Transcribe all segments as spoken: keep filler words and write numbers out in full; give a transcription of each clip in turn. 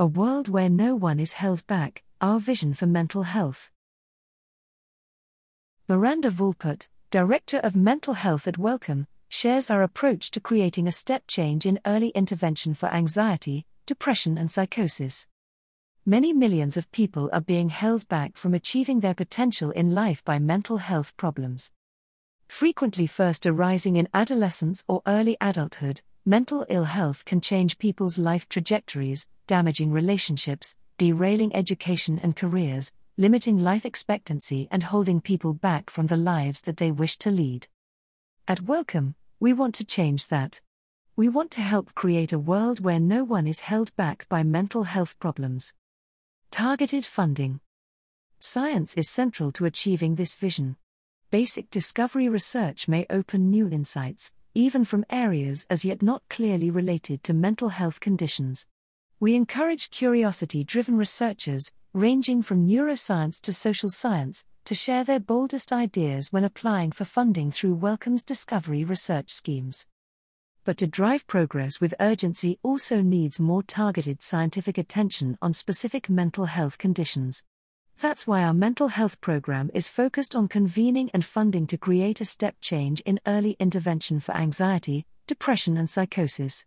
A world where no one is held back, our vision for mental health. Miranda Volput, Director of Mental Health at Wellcome, shares our approach to creating a step change in early intervention for anxiety, depression and psychosis. Many millions of people are being held back from achieving their potential in life by mental health problems. Frequently first arising in adolescence or early adulthood, mental ill health can change people's life trajectories, damaging relationships, derailing education and careers, limiting life expectancy and holding people back from the lives that they wish to lead. At Wellcome, we want to change that. We want to help create a world where no one is held back by mental health problems. Targeted funding. Science is central to achieving this vision. Basic discovery research may open new insights, even from areas as yet not clearly related to mental health conditions. We encourage curiosity-driven researchers, ranging from neuroscience to social science, to share their boldest ideas when applying for funding through Wellcome's discovery research schemes. But to drive progress with urgency also needs more targeted scientific attention on specific mental health conditions. That's why our mental health program is focused on convening and funding to create a step change in early intervention for anxiety, depression and psychosis.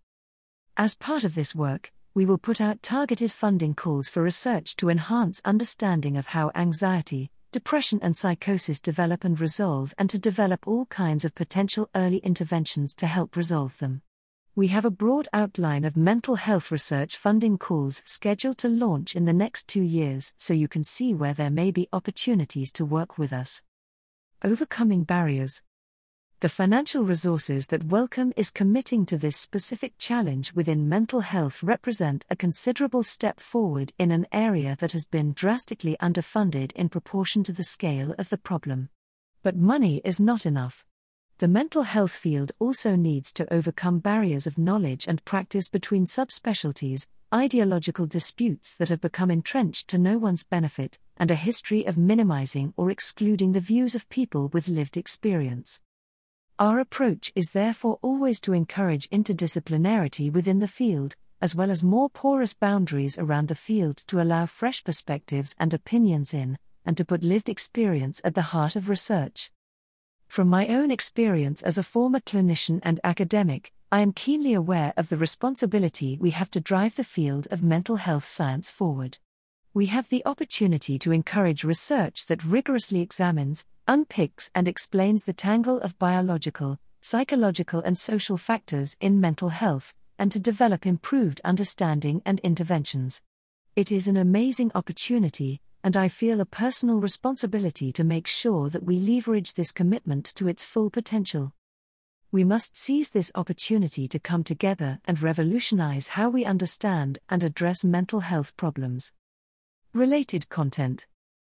As part of this work, we will put out targeted funding calls for research to enhance understanding of how anxiety, depression and psychosis develop and resolve, and to develop all kinds of potential early interventions to help resolve them. We have a broad outline of mental health research funding calls scheduled to launch in the next two years, so you can see where there may be opportunities to work with us. Overcoming barriers. The financial resources that Wellcome is committing to this specific challenge within mental health represent a considerable step forward in an area that has been drastically underfunded in proportion to the scale of the problem. But money is not enough. The mental health field also needs to overcome barriers of knowledge and practice between subspecialties, ideological disputes that have become entrenched to no one's benefit, and a history of minimizing or excluding the views of people with lived experience. Our approach is therefore always to encourage interdisciplinarity within the field, as well as more porous boundaries around the field to allow fresh perspectives and opinions in, and to put lived experience at the heart of research. From my own experience as a former clinician and academic, I am keenly aware of the responsibility we have to drive the field of mental health science forward. We have the opportunity to encourage research that rigorously examines, unpicks and explains the tangle of biological, psychological and social factors in mental health, and to develop improved understanding and interventions. It is an amazing opportunity, and I feel a personal responsibility to make sure that we leverage this commitment to its full potential. We must seize this opportunity to come together and revolutionize how we understand and address mental health problems. Related content.